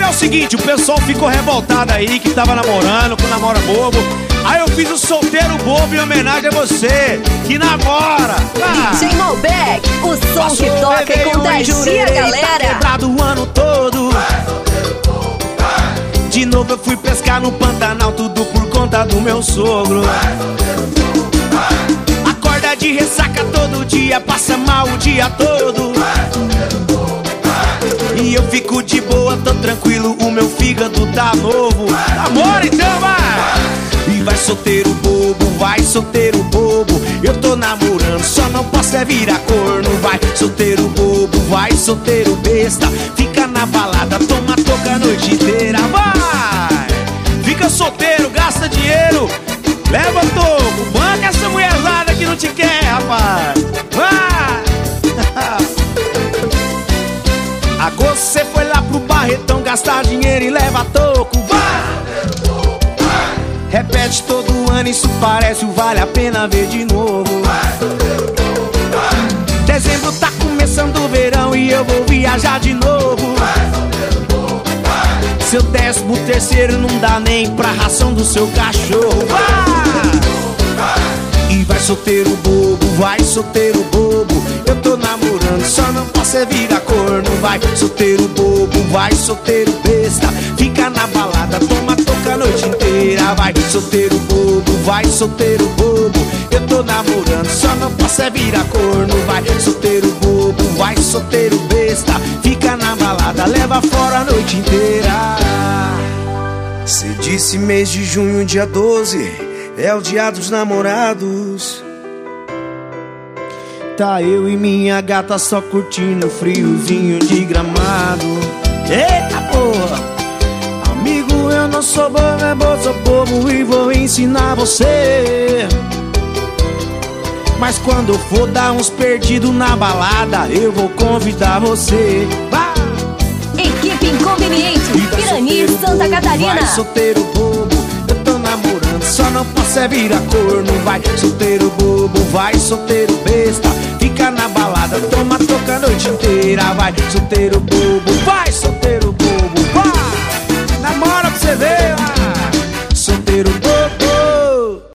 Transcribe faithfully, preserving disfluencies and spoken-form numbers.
é o seguinte, o pessoal ficou revoltado aí que tava namorando com namora bobo. Aí eu fiz o solteiro bobo em homenagem a você, que namora. Ah. D J Malbec, o som Passou que toca e contagia a galera. Tá quebrado o ano todo. De novo eu fui pescar no Pantanal, tudo por conta do meu sogro. Acorda de ressaca todo dia, passa mal o dia todo. E eu fico de boa, tô tranquilo, o meu fígado tá novo. Amor, então vai! E vai solteiro bobo, vai solteiro bobo. Eu tô namorando, só não posso é virar corno. Vai solteiro bobo, vai solteiro besta. Fica na balada, toma toca a noite inteira. Vai! Fica solteiro, gasta dinheiro. Leva toco, banca essa mulherzada que não te quer, rapaz. Vai! Agora você foi lá pro Barretão gastar dinheiro e leva toco. Vai! Repete todo ano, isso parece o vale a pena ver de novo. Dezembro tá começando o verão e eu vou viajar de novo. Seu décimo terceiro não dá nem pra ração do seu cachorro. Vai! E vai solteiro bobo, vai solteiro bobo. Eu tô namorando, só não posso é virar corno. Vai solteiro bobo, vai solteiro besta. Fica na balada, toma toca a noite inteira. Vai solteiro bobo, vai solteiro bobo. Eu tô namorando, só não posso é virar corno. Vai solteiro bobo, vai solteiro besta. Fica na balada, leva fora a noite inteira. Cê disse mês de junho, dia doze, é o dia dos namorados. Tá eu e minha gata só curtindo o friozinho de Gramado. Eita porra! Amigo, eu não sou bobo, é bobo, sou bobo e vou ensinar você. Mas quando eu for dar uns perdidos na balada, eu vou convidar você. Vai! Equipe Inconveniente, Pirani, Santa Catarina. Vai solteiro bobo, eu tô namorando, só não posso é virar corno. Vai solteiro bobo, vai solteiro besta. Fica na balada, toma toca a noite inteira. Vai solteiro bobo, vai solteiro